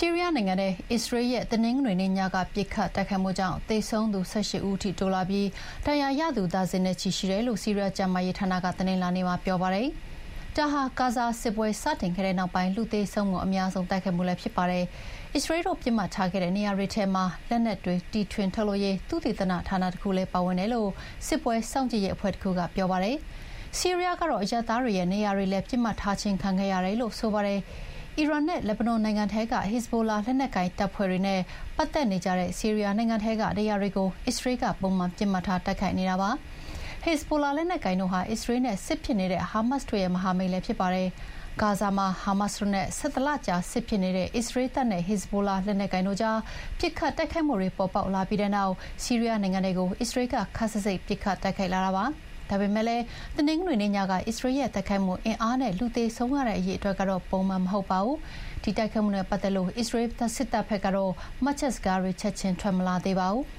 ဆီးရီးယားနိုင်ငံနဲ့အစ္စရေးရဲ့တနင်္ဂနွေနေ့ညကပစ်ခတ်တိုက်ခိုက်မှုကြောင့်သေဆုံးသူ18ဦးထိတိုးလာပြီးဒဏ်ရာရသူဒါဇင်နဲ့ချီရှိတယ်လို့ဆီးရီးယားကျန်းမာရေးဌာနကတနင်္လာနေ့မှာပြောပါတယ်။ဒါဟာဂါဇာစစ်ပွဲစတင်ခဲ့တဲ့နောက်ပိုင်းလူသေဆုံးမှုအများဆုံးတိုက်ခိုက်မှုလည်းဖြစ်ပါတယ်။အစ္စရေးတို့ပြစ်မှတ်ထားခဲ့တဲ့နေရာတွေထဲမှာလက်နက်တွေတီထွင်ထုတ်လုပ်ရေးသုတေသနဌာနတစ်ခုလည်းပါဝင်တယ်လို့စစ်ပွဲစောင့်ကြည့်ရေးအဖွဲ့တစ်ခုကပြောပါတယ်။ဆီးရီးယားကတော့အရပ်သားတွေရဲ့နေရာတွေလည်းပြစ်မှတ်ထားခြင်းခံခဲ့ရတယ်လို့ဆိုပါတယ်။အီရန်နဲ့လက်ဘနွန်နိုင်ငံထဲကဟစ်ဇ်ဘိုလာလက်နက်ကိုင်တပ်ဖွဲ့တွေနဲ့ပတ်သက်နေကြတဲ့ဆီးရီးယားနိုင်ငံထဲကနေရာတွေကိုအစ္စရေးကပုံမှန်ပြစ်မှတ်ထားတိုက်ခိုက်နေတာပါ။ဟစ်ဇ်ဘိုလာလက်နက်ကိုင်တို့ဟာအစ္စရေးနဲ့စစ်ဖြစ်နေတဲ့ဟာမတ်စ်တို့ရဲ့မဟာမိတ်လည်းဖြစ်ပါတယ်။ဂါဇာမှာဟာမတ်စ်တို့နဲ့17လကြာစစ်ဖြစ်နေတဲ့အစ္စရေးတပ်နဲ့ဟစ်ဇ်ဘိုလာလက်နက်ကိုင်တို့ကြားပစ်ခတ်တိုက်ခိုက်မှုတွေပေါ်ပေါက်လာပြီးတဲ့နောက်ဆီးရီးယားနိုင်ငံတွေကိုအစ္စရေးကခပ်စိတ်စိတ်ပစ်ခတ်တိုက်ခိုက်လာတာပါ။ဒါပေမဲ့လည်းတနင်္ဂနွေနေ့ညကအစ္စရေးရဲ့တိုက်ခိုက်မှုအင်အားနဲ့လူသေဆုံးရတဲ့အရေးအတွက်ကတော့ပုံမှန်မဟုတ်ပါဘူး။ဒီတိုက်ခိုက်မှုနဲ့ပတ်သက်လို့အစ္စရေးစစ်တပ်ဘက်ကတော့မှတ်ချက်စကားတွေချက်ချင်းထွက်မလာသေးပါဘူး။